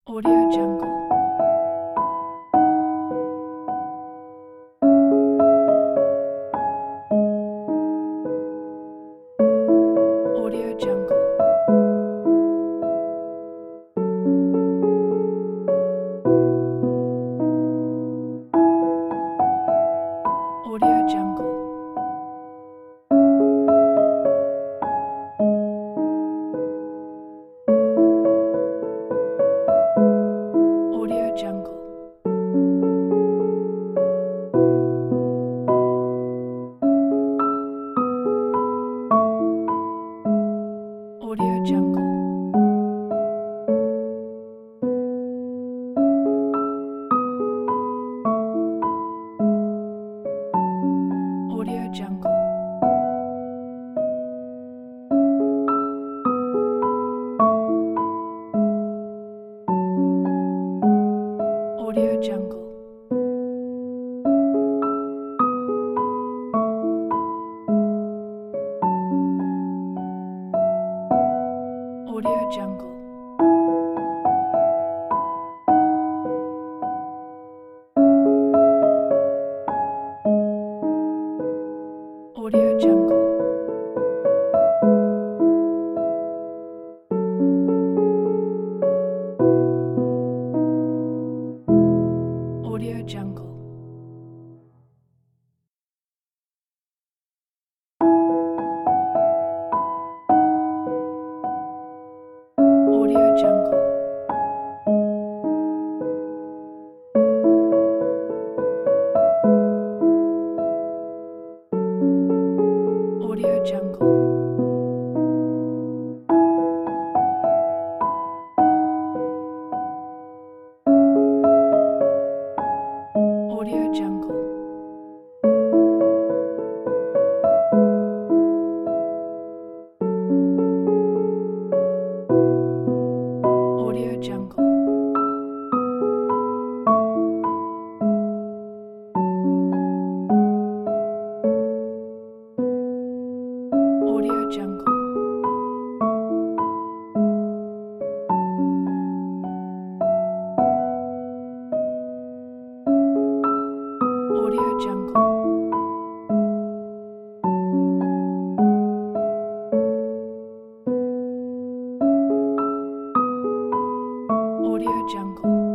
Audio Jungle. Audio Jungle. Audio Jungle. Audio Jungle. Audio Jungle. Audio Jungle. Audio Jungle. Audio Jungle. Audio Jungle. Audio Jungle. Audio Jungle. Audio Jungle. Audio Jungle. Audio Jungle. Audio Jungle. Audio Jungle. Audio Jungle.